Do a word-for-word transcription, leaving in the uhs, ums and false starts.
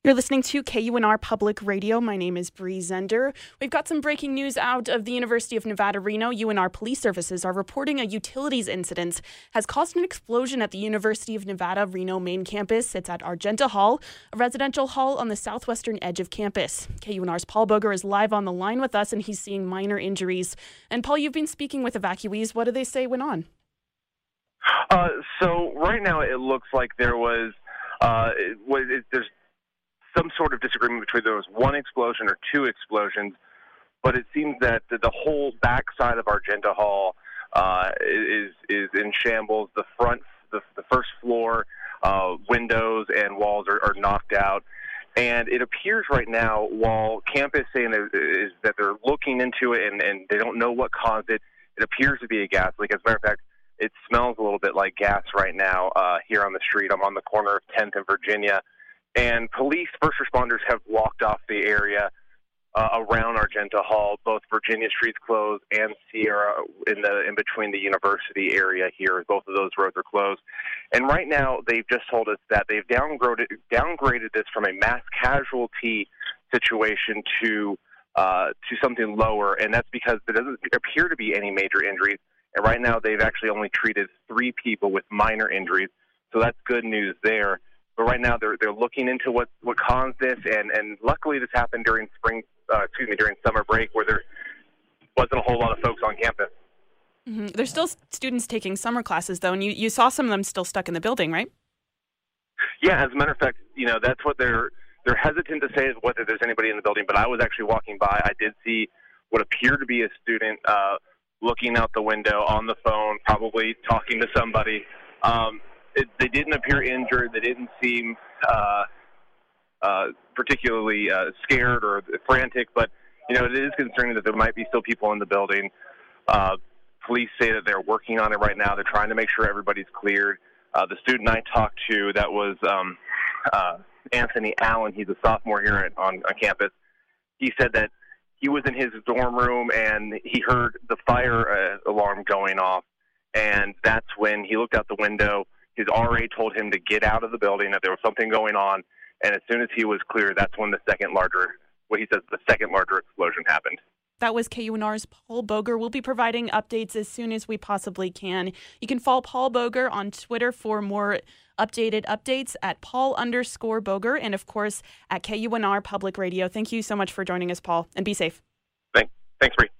You're listening to K U N R Public Radio. My name is Bree Zender. We've got some breaking news out of the University of Nevada, Reno. U N R police services are reporting a utilities incident has caused an explosion at the University of Nevada, Reno main campus. It's at Argenta Hall, a residential hall on the southwestern edge of campus. K U N R's Paul Boger is live on the line with us, and he's seeing minor injuries. And Paul, you've been speaking with evacuees. What do they say went on? Uh, so right now it looks like there was, uh, it, it, there's some sort of disagreement between there was one explosion or two explosions, but it seems that the, the whole backside of Argenta Hall uh, is is in shambles. The front, the, the first floor, uh, windows and walls are, are knocked out, and it appears right now, while campus saying is that they're looking into it and, and they don't know what caused it, it appears to be a gas leak. As a matter of fact, it smells a little bit like gas right now uh, here on the street. I'm on the corner of tenth and Virginia. And police, first responders have blocked off the area uh, around Argenta Hall. Both Virginia Street's closed and Sierra in the in between the university area here. Both of those roads are closed. And right now, they've just told us that they've downgraded downgraded this from a mass casualty situation to uh, to something lower. And that's because there doesn't appear to be any major injuries. And right now, they've actually only treated three people with minor injuries. So that's good news there. But right now, they're they're looking into what, what caused this, and, and luckily this happened during spring, uh, excuse me, during summer break, where there wasn't a whole lot of folks on campus. Mm-hmm. There's still students taking summer classes, though, and you, you saw some of them still stuck in the building, right? Yeah, as a matter of fact, you know, that's what they're they're hesitant to say whether there's anybody in the building. But I was actually walking by. I did see what appeared to be a student uh, looking out the window on the phone, probably talking to somebody. Um, It, they didn't appear injured. They didn't seem uh, uh, particularly uh, scared or frantic, but, you know, it is concerning that there might be still people in the building. Uh, police say that they're working on it right now. They're trying to make sure everybody's cleared. Uh, the student I talked to, that was um, uh, Anthony Allen. He's a sophomore here at, on, on campus. He said that he was in his dorm room and he heard the fire uh, alarm going off, and that's when he looked out the window. His R A told him to get out of the building, that there was something going on, and as soon as he was clear, that's when the second larger, what he says, the second larger explosion happened. That was K U N R's Paul Boger. We'll be providing updates as soon as we possibly can. You can follow Paul Boger on Twitter for more updated updates at Paul underscore Boger, and of course at K U N R Public Radio. Thank you so much for joining us, Paul, and be safe. Thanks, Thanks, Bree.